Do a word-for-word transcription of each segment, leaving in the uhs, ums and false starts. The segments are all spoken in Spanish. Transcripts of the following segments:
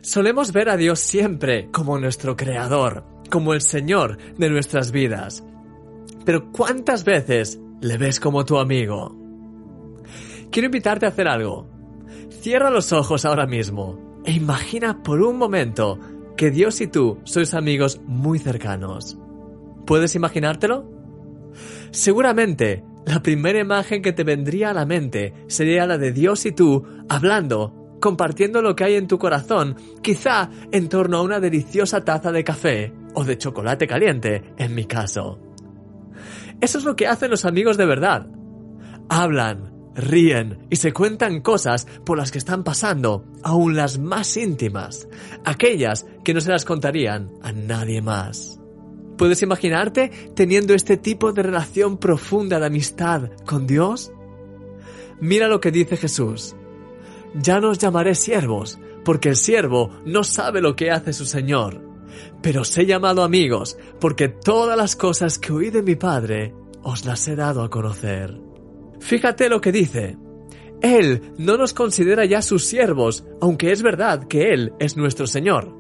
Solemos ver a Dios siempre como nuestro creador, como el Señor de nuestras vidas. Pero ¿cuántas veces le ves como tu amigo? Quiero invitarte a hacer algo. Cierra los ojos ahora mismo e imagina por un momento que Dios y tú sois amigos muy cercanos. ¿Puedes imaginártelo? Seguramente la primera imagen que te vendría a la mente sería la de Dios y tú hablando, compartiendo lo que hay en tu corazón, quizá en torno a una deliciosa taza de café o de chocolate caliente, en mi caso. Eso es lo que hacen los amigos de verdad. Hablan, ríen y se cuentan cosas por las que están pasando, aún las más íntimas, aquellas que no se las contarían a nadie más. ¿Puedes imaginarte teniendo este tipo de relación profunda de amistad con Dios? Mira lo que dice Jesús. Ya no os llamaré siervos, porque el siervo no sabe lo que hace su Señor. Pero os he llamado amigos, porque todas las cosas que oí de mi Padre os las he dado a conocer. Fíjate lo que dice. Él no nos considera ya sus siervos, aunque es verdad que Él es nuestro Señor.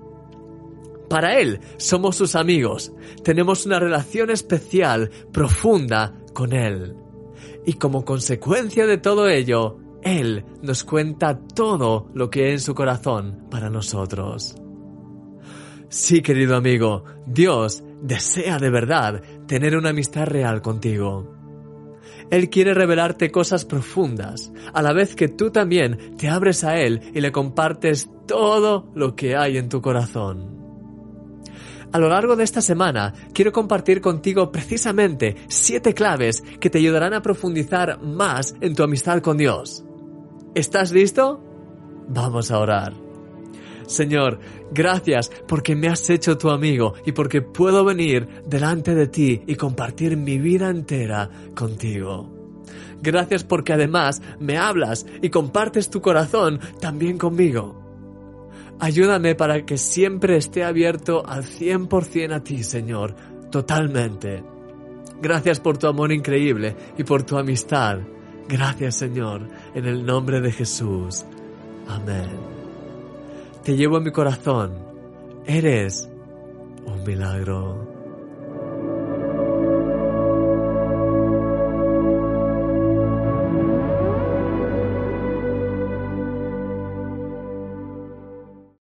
Para Él somos sus amigos, tenemos una relación especial, profunda con Él. Y como consecuencia de todo ello, Él nos cuenta todo lo que hay en su corazón para nosotros. Sí, querido amigo, Dios desea de verdad tener una amistad real contigo. Él quiere revelarte cosas profundas, a la vez que tú también te abres a Él y le compartes todo lo que hay en tu corazón. A lo largo de esta semana, quiero compartir contigo precisamente siete claves que te ayudarán a profundizar más en tu amistad con Dios. ¿Estás listo? Vamos a orar. Señor, gracias porque me has hecho tu amigo y porque puedo venir delante de ti y compartir mi vida entera contigo. Gracias porque además me hablas y compartes tu corazón también conmigo. Ayúdame para que siempre esté abierto al cien por ciento a ti, Señor, totalmente. Gracias por tu amor increíble y por tu amistad. Gracias, Señor, en el nombre de Jesús. Amén. Te llevo en mi corazón. Eres un milagro.